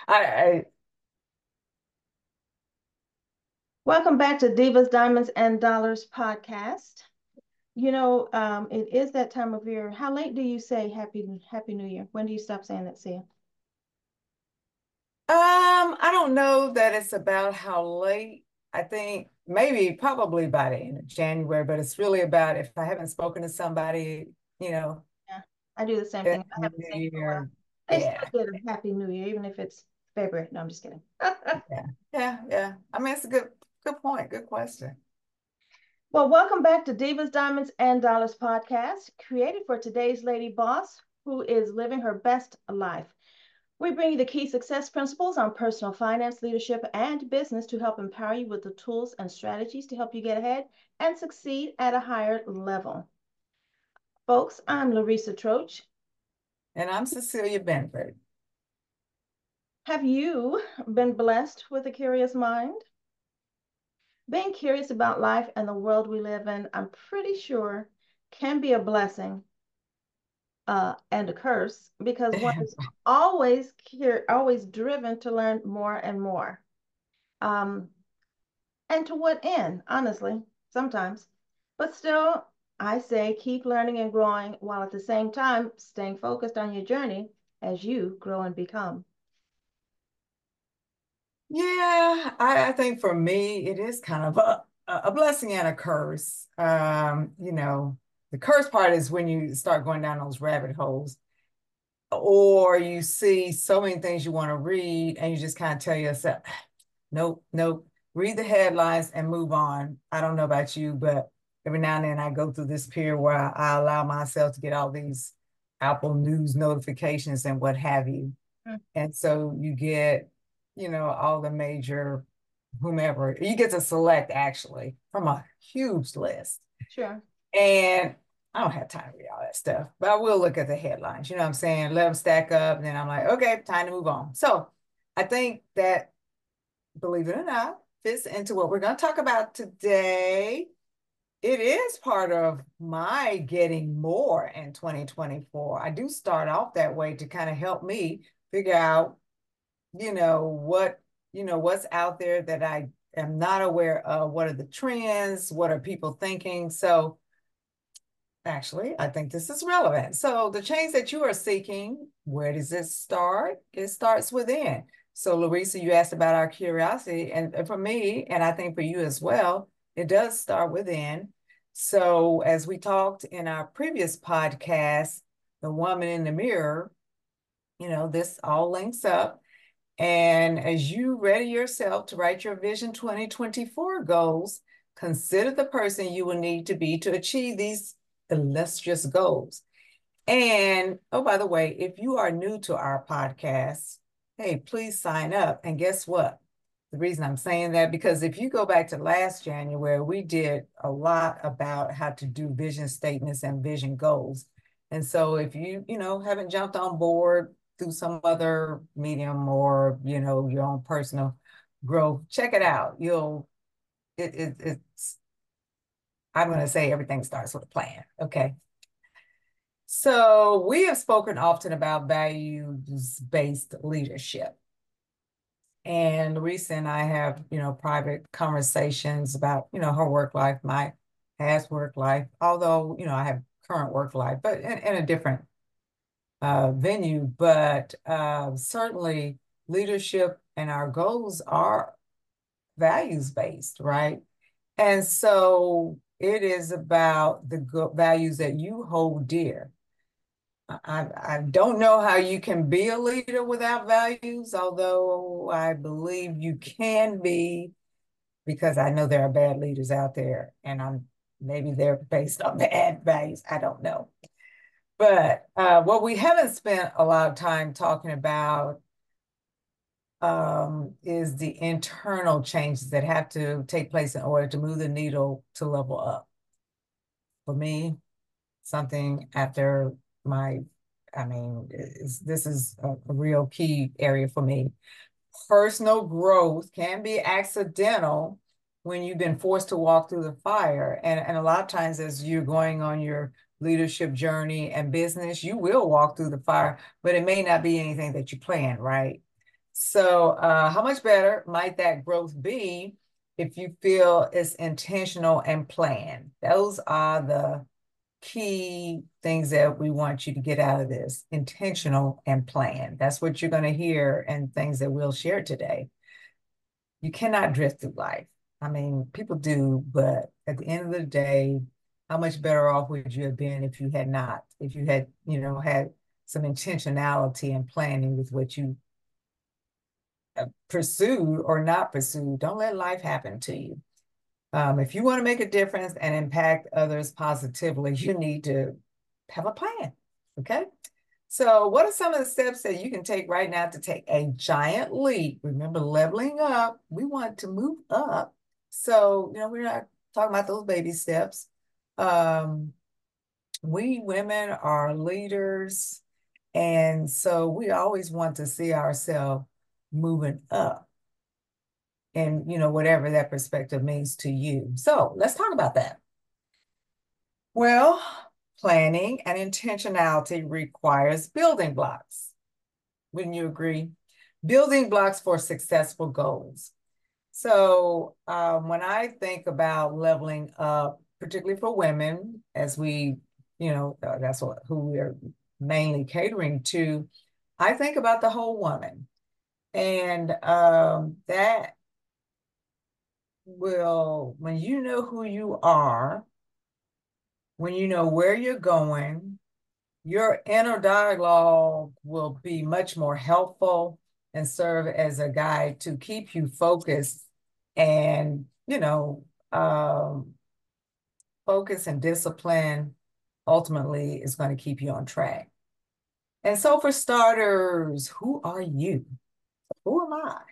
I Welcome back to Divas, Diamonds, and Dollars podcast. It is that time of year. How late do you say Happy New Year? When do you stop saying that, Sia? I don't know that it's about how late. I think maybe probably by the end of January, but it's really about if I haven't spoken to somebody, you know, Yeah, I do the same in thing. I the haven't new seen you for a while. year. I still Yeah, get a Happy New Year, even if it's February. No, I'm just kidding. yeah, yeah. I mean, it's a good point. Good question. Well, welcome back to Divas, Diamonds, and Dollars podcast, created for today's lady boss who is living her best life. We bring you the key success principles on personal finance, leadership, and business to help empower you with the tools and strategies to help you get ahead and succeed at a higher level. Folks, I'm Larissa Troach. And I'm Cecilia Benford. Have you been blessed with a curious mind? Being curious about life and the world we live in, I'm pretty sure can be a blessing and a curse because one is always driven to learn more and more. Um, And to what end, honestly, sometimes. But still, I say keep learning and growing while at the same time staying focused on your journey as you grow and become. Yeah, I think for me, it is kind of a blessing and a curse. The curse part is when you start going down those rabbit holes, or you see so many things you want to read, and you just kind of tell yourself, nope, nope, read the headlines and move on. I don't know about you, but every now and then I go through this period where I allow myself to get all these Apple News notifications and what have you. Mm. And so you get, all the major whomever, you get to select actually from a huge list. Sure. And I don't have time to read all that stuff, but I will look at the headlines. You know what I'm saying? Let them stack up. And then I'm like, okay, time to move on. So I think that, believe it or not, fits into what we're going to talk about today. It is part of my getting more in 2024. I do start off that way to kind of help me figure out what what's out there that I am not aware of. What are the trends? What are people thinking? So actually, I think this is relevant. So the change that you are seeking, where does it start? It starts within. So Larissa, you asked about our curiosity, and for me, and I think for you as well, it does start within. So as we talked in our previous podcast, the woman in the mirror, this all links up. And as you ready yourself to write your Vision 2024 goals, consider the person you will need to be to achieve these illustrious goals. And oh, by the way, if you are new to our podcast, hey, please sign up. And guess what? The reason I'm saying that, because if you go back to last January, we did a lot about how to do vision statements and vision goals. And so if haven't jumped on board through some other medium or, your own personal growth, check it out. It's, I'm going to say everything starts with a plan. Okay. So we have spoken often about values-based leadership. And Lisa and I have, private conversations about, her work life, my past work life, although, I have current work life, but in a different venue. But certainly leadership and our goals are values-based, right? And so it is about the values that you hold dear. I don't know how you can be a leader without values, although I believe you can be, because I know there are bad leaders out there, and maybe they're based on bad values. I don't know. But what we haven't spent a lot of time talking about is the internal changes that have to take place in order to move the needle to level up. For me, something after my, I mean, this is a real key area for me. Personal growth can be accidental when you've been forced to walk through the fire. And a lot of times, as you're going on your leadership journey and business, you will walk through the fire, but it may not be anything that you plan, right? So, how much better might that growth be if you feel it's intentional and planned? Those are the key things that we want you to get out of this: intentional and planned. That's what you're going to hear and things that we'll share today. You cannot drift through life. I mean, people do, but at the end of the day, how much better off would you have been if you had not, if you had, had some intentionality and planning with what you pursued or not pursued? Don't let life happen to you. If you want to make a difference and impact others positively, you need to have a plan. Okay. So, what are some of the steps that you can take right now to take a giant leap? Remember, leveling up, we want to move up. So, we're not talking about those baby steps. Um, we women are leaders. And so we always want to see ourselves moving up and, whatever that perspective means to you. So let's talk about that. Well, planning and intentionality requires building blocks. Wouldn't you agree? Building blocks for successful goals. So when I think about leveling up, particularly for women, as we, that's who we're mainly catering to, I think about the whole woman. And that will, when you know who you are, when you know where you're going, your inner dialogue will be much more helpful and serve as a guide to keep you focused and, focus and discipline ultimately is going to keep you on track. And so, for starters, who are you? Who am I?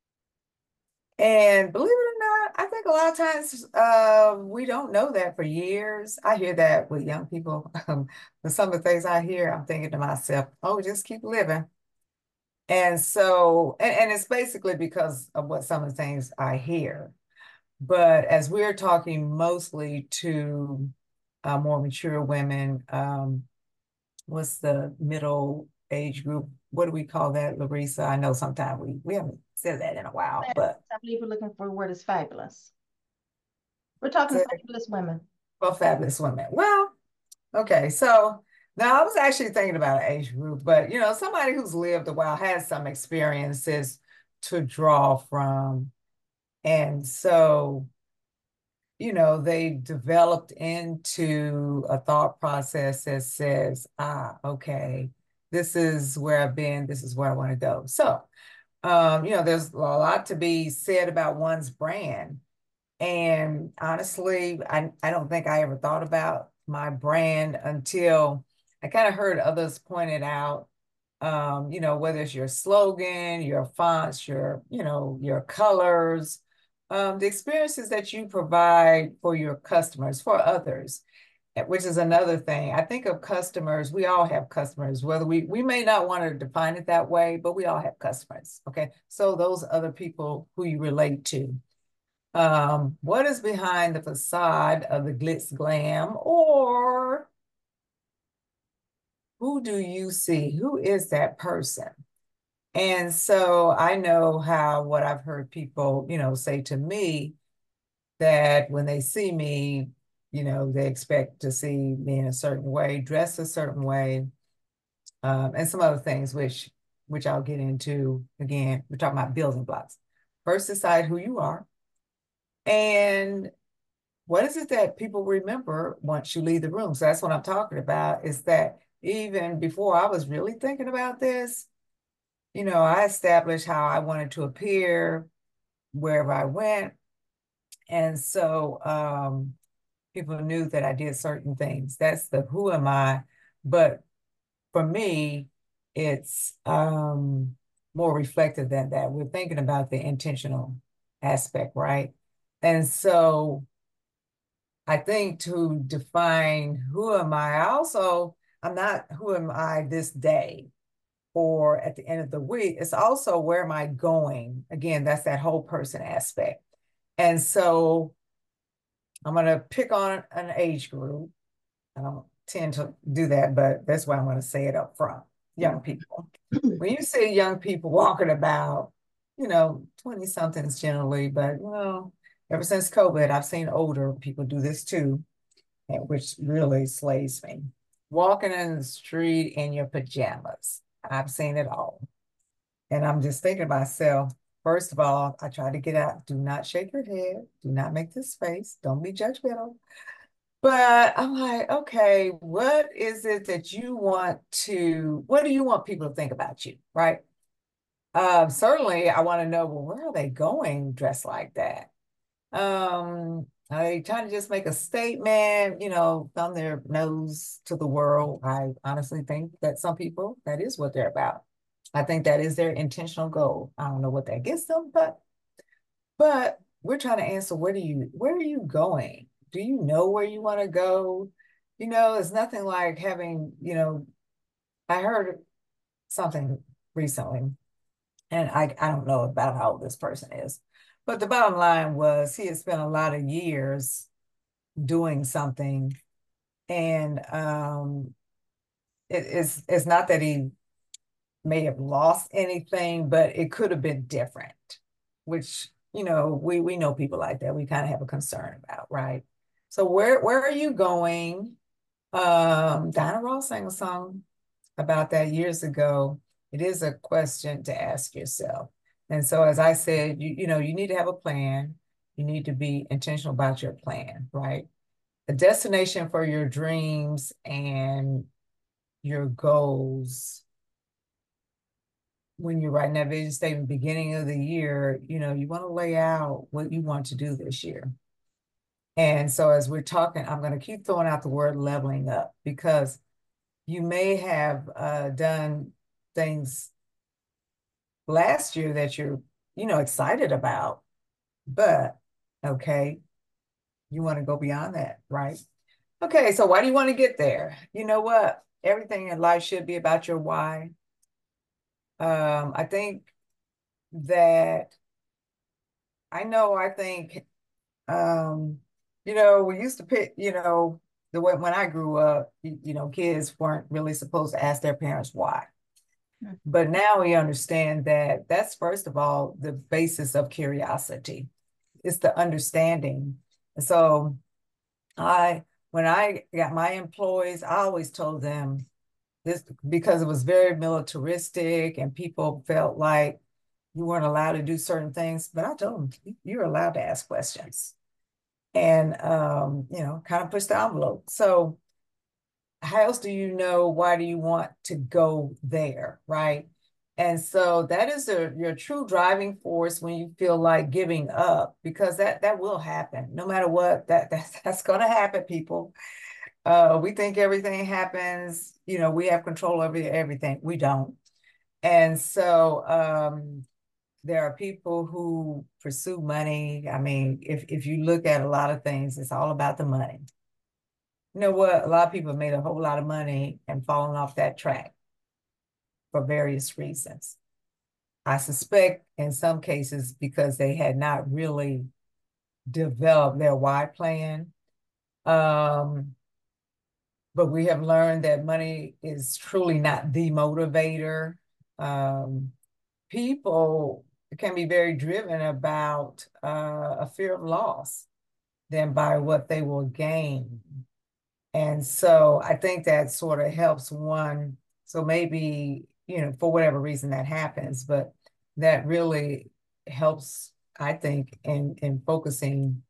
And believe it or not, I think a lot of times we don't know that for years. I hear that with young people. But some of the things I hear, I'm thinking to myself, oh, just keep living. And so, and it's basically because of what some of the things I hear. But as we're talking mostly to more mature women, what's the middle age group? What do we call that, Larissa? I know sometimes we haven't said that in a while, but I believe we're looking for a word is fabulous. We're talking fabulous women. well, fabulous women. Well, okay, so now I was actually thinking about an age group, but somebody who's lived a while has some experiences to draw from. And so, they developed into a thought process that says, okay, this is where I've been, this is where I want to go. So, there's a lot to be said about one's brand. And honestly, I don't think I ever thought about my brand until I kind of heard others point it out. Whether it's your slogan, your fonts, your colors, the experiences that you provide for your customers, for others, which is another thing. I think of customers, we all have customers, whether we may not want to define it that way, but we all have customers. Okay. So those other people who you relate to. What is behind the facade of the glitz glam, or who do you see? Who is that person? And so I know how what I've heard people, say to me that when they see me, they expect to see me in a certain way, dress a certain way, and some other things, which I'll get into. Again, we're talking about building blocks. First, decide who you are. And what is it that people remember once you leave the room? So that's what I'm talking about, is that even before I was really thinking about this, I established how I wanted to appear wherever I went. And so people knew that I did certain things. That's the who am I. But for me, it's more reflective than that. We're thinking about the intentional aspect, right? And so I think to define who am I, also, I'm not who am I this day or at the end of the week. It's also where am I going? Again, that's that whole person aspect. And so I'm going to pick on an age group. I don't tend to do that, but that's why I'm going to say it up front. young people. When you see young people walking about, 20 somethings generally, but ever since COVID, I've seen older people do this too, which really slays me. Walking in the street in your pajamas. I've seen it all. And I'm just thinking to myself, first of all, I try to get out. Do not shake your head. Do not make this face. Don't be judgmental. But I'm like, okay, what is it that what do you want people to think about you, right? Certainly, I want to know, well, where are they going dressed like that? Are they trying to just make a statement, thumb their nose to the world? I honestly think that some people, that is what they're about. I think that is their intentional goal. I don't know what that gets them, but we're trying to answer, where are you going? Do you know where you want to go? It's nothing like having, I heard something recently, and I don't know about how old this person is, but the bottom line was he had spent a lot of years doing something, and it's not that he may have lost anything, but it could have been different, which, we know people like that. We kind of have a concern about, right? So where are you going? Diana Ross sang a song about that years ago. It is a question to ask yourself. And so, as I said, you need to have a plan. You need to be intentional about your plan, right? A destination for your dreams and your goals. When you're writing that vision statement beginning of the year, you want to lay out what you want to do this year. And so as we're talking, I'm going to keep throwing out the word leveling up, because you may have done things last year that you're, excited about, but okay, you want to go beyond that, right? Okay, so why do you want to get there? You know what? Everything in life should be about your why. I think that I think we used to pick, the way when I grew up, kids weren't really supposed to ask their parents why. But now we understand that that's, first of all, the basis of curiosity. It's the understanding. So when I got my employees, I always told them this, because it was very militaristic and people felt like you weren't allowed to do certain things. But I told them, you're allowed to ask questions and, kind of push the envelope. So how else do you know, why do you want to go there, right? And so that is your true driving force when you feel like giving up, because that will happen no matter what. That's going to happen, people. We think everything happens, we have control over everything. We don't. And so there are people who pursue money. I mean, if you look at a lot of things, it's all about the money. You know what? A lot of people have made a whole lot of money and fallen off that track for various reasons. I suspect in some cases because they had not really developed their why plan. But we have learned that money is truly not the motivator. People can be very driven about a fear of loss than by what they will gain. And so I think that sort of helps one. So maybe, for whatever reason that happens, but that really helps, I think, in focusing,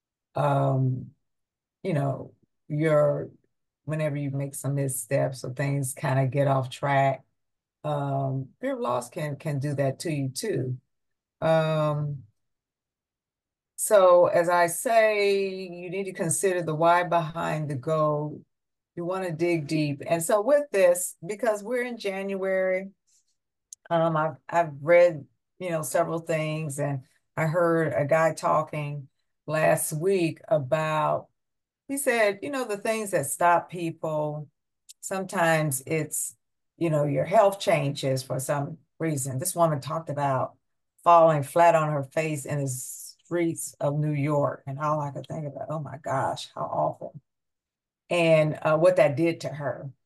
you know, your whenever you make some missteps or things kind of get off track. Fear of loss can do that to you too. Um, so as I say, you need to consider the why behind the goal. You want to dig deep. And so with this, because we're in January, I've read, several things, and I heard a guy talking last week about, he said, the things that stop people, sometimes it's, your health changes for some reason. This woman talked about falling flat on her face in the streets of New York. And all I could think about, oh my gosh, how awful. And what that did to her.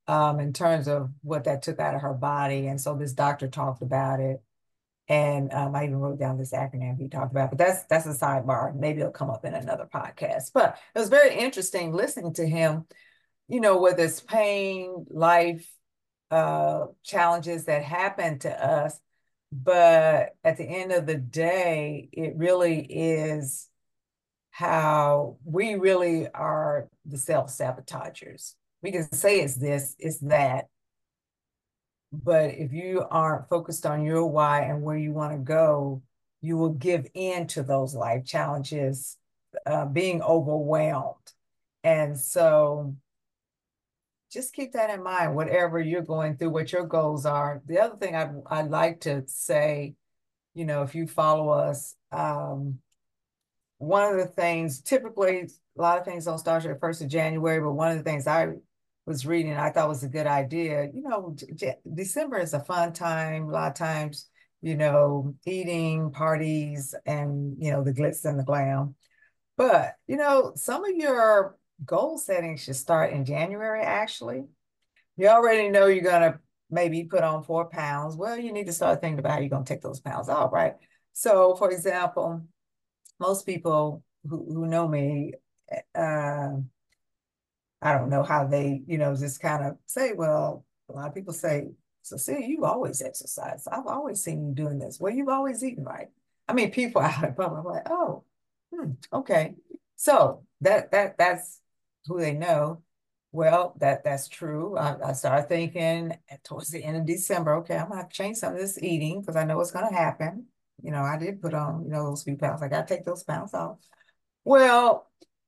in terms of what that took out of her body. And so this doctor talked about it. And I even wrote down this acronym he talked about, but that's a sidebar. Maybe it'll come up in another podcast. But it was very interesting listening to him, with this pain, life challenges that happen to us. But at the end of the day, it really is how we really are the self-sabotagers. We can say it's this, it's that, but if you aren't focused on your why and where you want to go, you will give in to those life challenges, being overwhelmed. And so just keep that in mind, whatever you're going through, what your goals are. The other thing I'd like to say, if you follow us, one of the things, typically, a lot of things don't start at the 1st of January, but one of the things I was reading, I thought was a good idea. December is a fun time, a lot of times, eating, parties, and, the glitz and the glam. But, some of your goal setting should start in January, actually. You already know you're going to maybe put on 4 pounds. Well, you need to start thinking about how you're going to take those pounds off, right? So, for example, most people who know me, uh, I don't know how they, just kind of say, well, a lot of people say, so see, you always exercise. I've always seen you doing this. Well, you've always eaten right. I mean, people out in public are like, oh, okay. So that's who they know. Well, that's true. I started thinking towards the end of December, okay, I'm gonna have to change some of this eating because I know it's gonna happen. I did put on, those few pounds. I gotta take those pounds off. Well,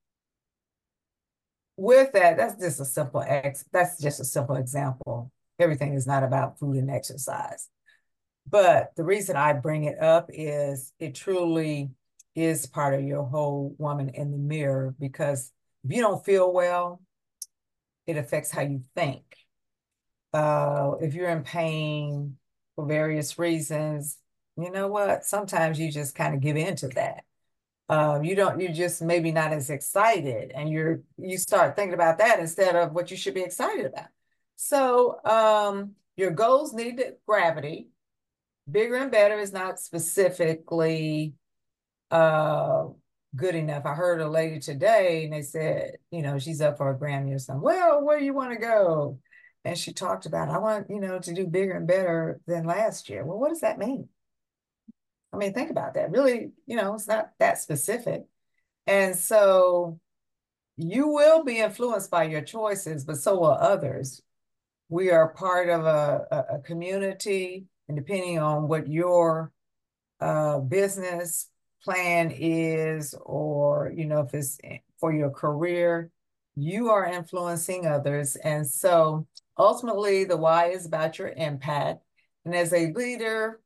with that, that's just a simple example. Everything is not about food and exercise. But the reason I bring it up is it truly is part of your whole woman in the mirror, because if you don't feel well, it affects how you think. If you're in pain for various reasons, you know what? Sometimes you just kind of give in to that. You're just maybe not as excited, and you start thinking about that instead of what you should be excited about. So your goals need gravity. Bigger and better is not specifically uh good enough. I heard a lady today and they said, she's up for a Grammy or something. Well, where do you want to go? And she talked about, I want, to do bigger and better than last year. Well, what does that mean? I mean, think about that. Really, it's not that specific. And so you will be influenced by your choices, but so will others. We are part of a community, and depending on what your business plan is, or, if it's for your career, you are influencing others. And so ultimately, the why is about your impact. And as a leader,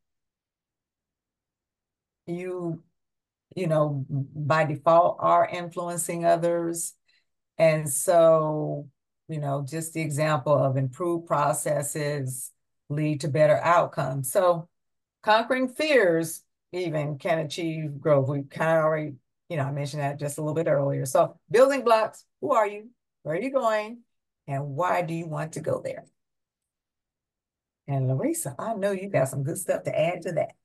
you by default are influencing others. And so, just the example of improved processes lead to better outcomes. So conquering fears even can achieve growth. We kind of already, I mentioned that just a little bit earlier. So building blocks, who are you? Where are you going? And why do you want to go there? And Larissa, I know you got some good stuff to add to that.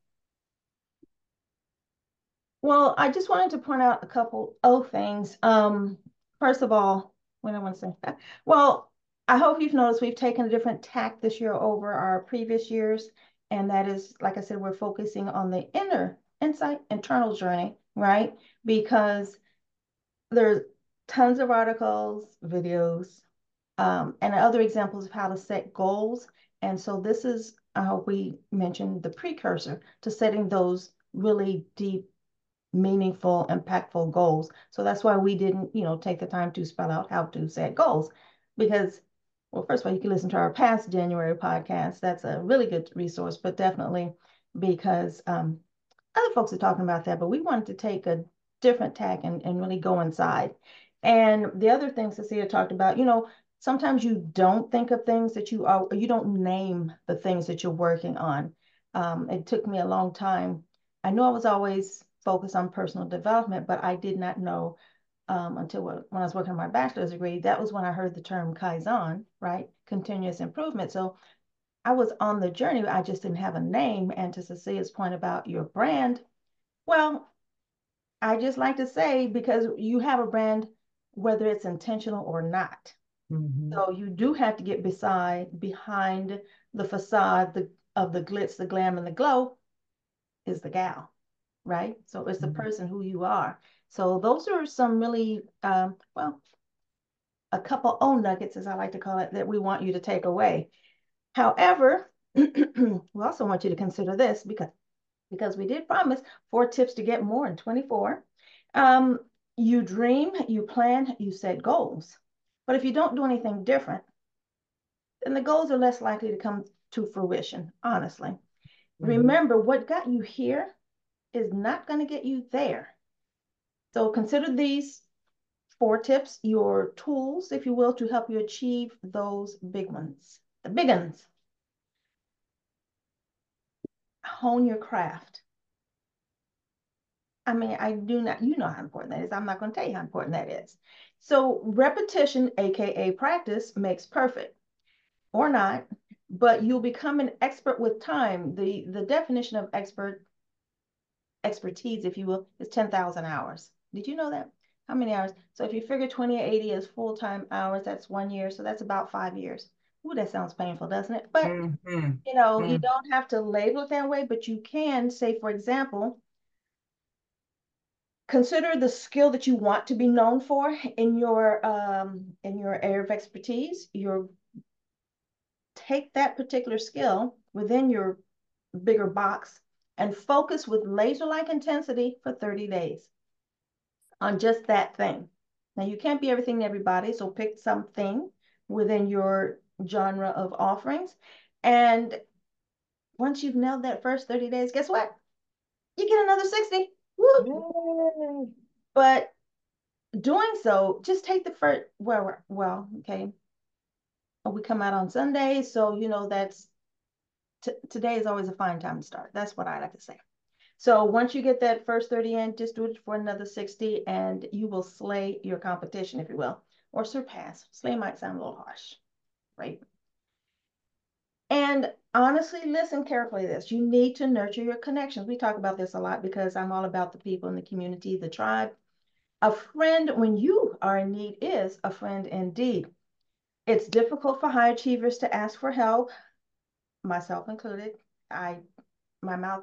Well, I just wanted to point out a couple of things. First of all, what I want to say, well, I hope you've noticed we've taken a different tack this year over our previous years. And that is, like I said, we're focusing on the internal journey, right? Because there's tons of articles, videos, and other examples of how to set goals. And so this is, I hope we mentioned the precursor to setting those really deep, meaningful, impactful goals. So that's why we didn't, take the time to spell out how to set goals. Because, well, first of all, you can listen to our past January podcast. That's a really good resource, but definitely because other folks are talking about that, but we wanted to take a different tack and really go inside. And the other things Cecilia talked about, sometimes you don't think of things that you don't name the things that you're working on. It took me a long time. I know I was always focused on personal development, but I did not know until when I was working on my bachelor's degree. That was when I heard the term Kaizen, right? Continuous improvement. So I was on the journey. I just didn't have a name. And to Cecilia's point about your brand, well, I just like to say, because you have a brand, whether it's intentional or not. Mm-hmm. So you do have to get behind the facade of the glitz, the glam, and the glow is the gal, right? So it's the person who you are. So those are some really, well, a couple own nuggets, as I like to call it, that we want you to take away. However, we also want you to consider this because we did promise 4 tips to get more in 24. Um, you dream, you plan, you set goals. But if you don't do anything different, then the goals are less likely to come to fruition, honestly. Mm-hmm. Remember, what got you here is not going to get you there. So consider these 4 tips, your tools, if you will, to help you achieve those big ones. The big ones. Hone your craft. I mean, I do not, you know how important that is. I'm not going to tell you how important that is. So repetition, AKA practice, makes perfect or not, but you'll become an expert with time. The definition of expertise, if you will, is 10,000 hours. Did you know that? How many hours? So if you figure 20 or 80 as full-time hours, that's 1 year. So that's about 5 years. Ooh, that sounds painful, doesn't it? But, Mm-hmm. you don't have to label it that way, but you can say, for example, consider the skill that you want to be known for in your area of expertise. Take that particular skill within your bigger box and focus with laser-like intensity for 30 days on just that thing. Now, you can't be everything to everybody, so pick something within your genre of offerings. And once you've nailed that first 30 days, guess what? You get another 60. Woo! Yay. But doing so, just take the first, well, okay. We come out on Sunday, so that's today is always a fine time to start. That's what I like to say. So once you get that first 30 in, just do it for another 60 and you will slay your competition, if you will, or surpass. Slay might sound a little harsh, right? And honestly, listen carefully to this. You need to nurture your connections. We talk about this a lot because I'm all about the people in the community, the tribe. A friend when you are in need is a friend indeed. It's difficult for high achievers to ask for help, myself included. My mouth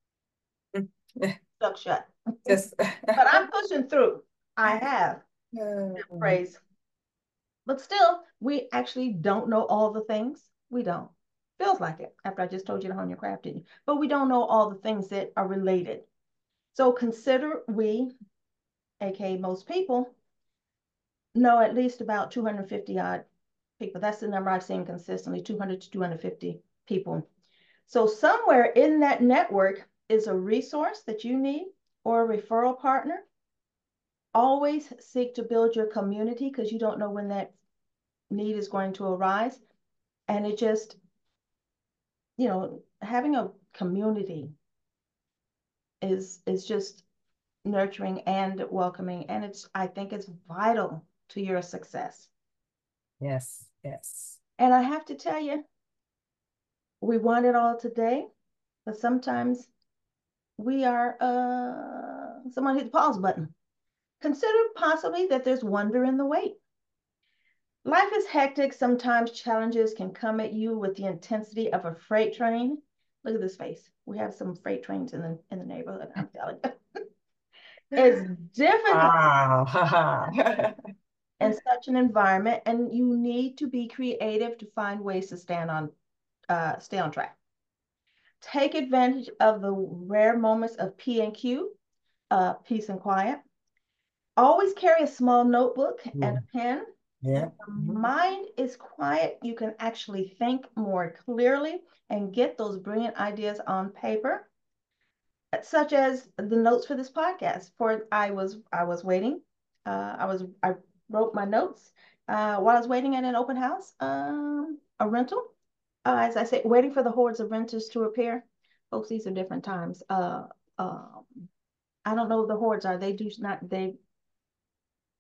stuck shut. Just But I'm pushing through. I have that phrase. But still, we actually don't know all the things. We don't. Feels like it after I just told you to hone your craft, didn't you? But we don't know all the things that are related. So consider we, aka most people, know at least about 250 odd people. That's the number I've seen consistently, 200 to 250 people. So somewhere in that network is a resource that you need or a referral partner. Always seek to build your community because you don't know when that need is going to arise. And it just, having a community is just nurturing and welcoming. And I think it's vital to your success. yes, yes. And I have to tell you, we want it all today, but sometimes we are someone hit the pause button. Consider possibly that there's wonder in the wait. Life is hectic. Sometimes challenges can come at you with the intensity of a freight train. Look at this face. We have some freight trains in the neighborhood, I'm telling you. It's difficult Wow. in such an environment, and you need to be creative to find ways to stay on track. Take advantage of the rare moments of P and Q, peace and quiet. Always carry a small notebook and a pen. Yeah. Your mind is quiet, you can actually think more clearly and get those brilliant ideas on paper, such as the notes for this podcast. For I was waiting. I wrote my notes while I was waiting at an open house, a rental. As I say, waiting for the hordes of renters to appear. Folks, these are different times. I don't know what the hordes are. They do not.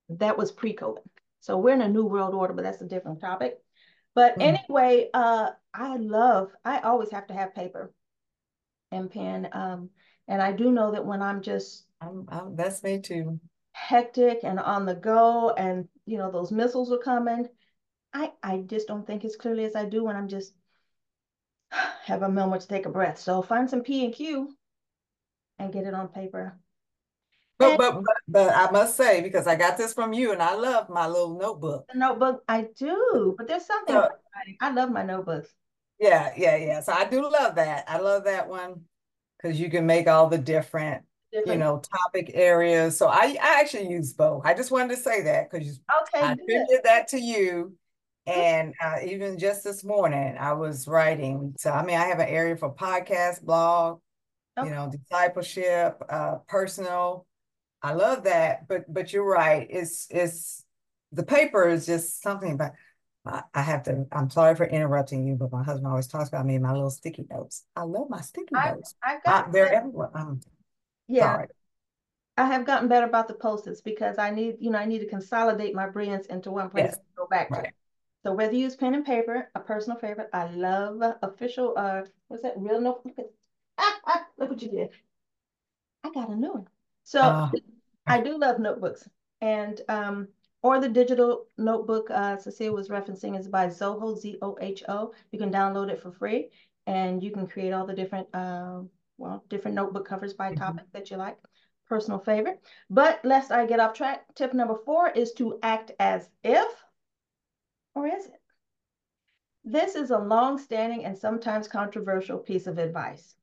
That was pre-COVID. So we're in a new world order, but that's a different topic. But Mm. anyway, I always have to have paper and pen. And I do know that when I'm just That's me too. hectic and on the go and, those missiles are coming, I just don't think as clearly as I do when I'm just have a moment to take a breath. So find some P and Q and get it on paper. But And but but but I must say, because I got this from you, and I love my little notebook. the notebook, I do, but there's something So about writing. I love my notebooks. yeah. So I do love that. I love that one because you can make all the different, Different. topic areas. So I actually use both. I just wanted to say that because Okay, I good. attributed that to you. And even just this morning, I was writing. So I mean, I have an area for podcast, blog, Okay. discipleship, personal. I love that, but you're right. It's the paper is just something about. I have to. I'm sorry for interrupting you, but my husband always talks about me and my little sticky notes. I love my sticky I notes. I've gotten They're better. everywhere. I'm Yeah, sorry. I have gotten better about the post-its because I need to consolidate my brilliance into one place Yes, to go back to. right. So whether you use pen and paper, a personal favorite, I love official, what's that, real notebook? Look what you did. I got a new one. So Uh, I do love notebooks. And or the digital notebook Cecilia was referencing is by Zoho, Zoho. You can download it for free and you can create all the different different notebook covers by mhm. topic that you like. Personal favorite. But lest I get off track, tip number 4 is to act as if, or is it? This is a long-standing and sometimes controversial piece of advice.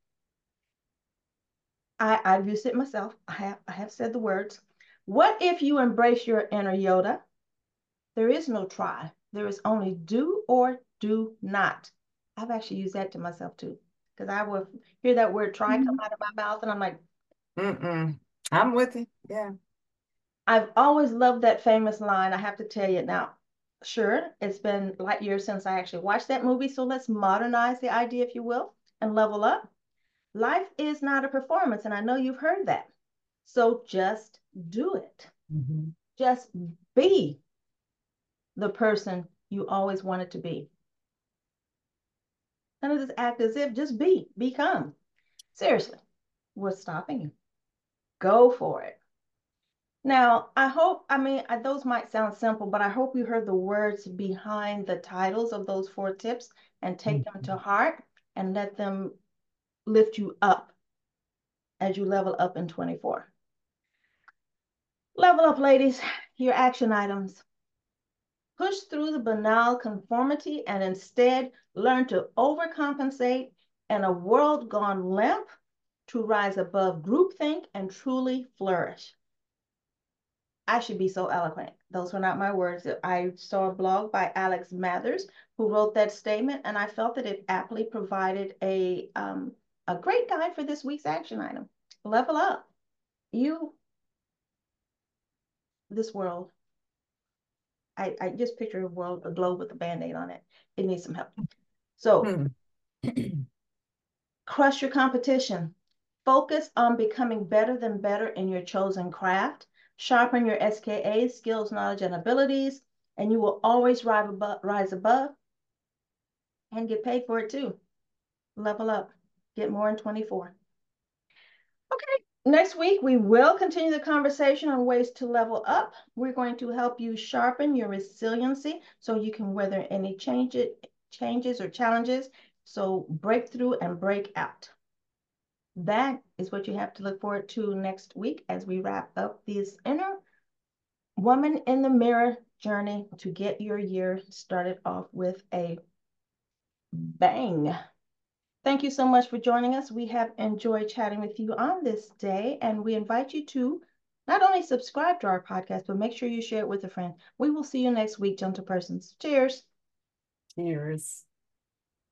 I've used it myself. I have said the words. What if you embrace your inner Yoda? There is no try. There is only do or do not. I've actually used that to myself too. Because I will hear that word try come out of my mouth and I'm like, Mm-mm. I'm with you. Yeah. I've always loved that famous line. I have to tell you now. Sure, it's been light years since I actually watched that movie. So let's modernize the idea, if you will, and level up. Life is not a performance. And I know you've heard that. So just do it. Mhm. Just be the person you always wanted to be. None of this act as if, just be, become. Seriously, what's stopping you? Go for it. Now, those might sound simple, but I hope you heard the words behind the titles of those 4 tips and take them to Mhm. heart and let them lift you up as you level up in 24. Level up, ladies, your action items. Push through the banal conformity and instead learn to overcompensate in a world gone limp to rise above groupthink and truly flourish. I should be so eloquent. Those were not my words. I saw a blog by Alex Mathers who wrote that statement, and I felt that it aptly provided a great guide for this week's action item. Level up. You, this world, I just picture a world, a globe with a band-aid on it. It needs some help. So Hmm. crush your competition. Focus on becoming better than better in your chosen craft. Sharpen your SKA, skills, knowledge, and abilities, and you will always rise above and get paid for it too. Level up. Get more in 24. Okay, next week we will continue the conversation on ways to level up. We're going to help you sharpen your resiliency so you can weather any changes or challenges. So break through and break out. That is what you have to look forward to next week as we wrap up this inner woman in the mirror journey to get your year started off with a bang. Thank you so much for joining us. We have enjoyed chatting with you on this day, and we invite you to not only subscribe to our podcast, but make sure you share it with a friend. We will see you next week, gentle persons. Cheers. Cheers.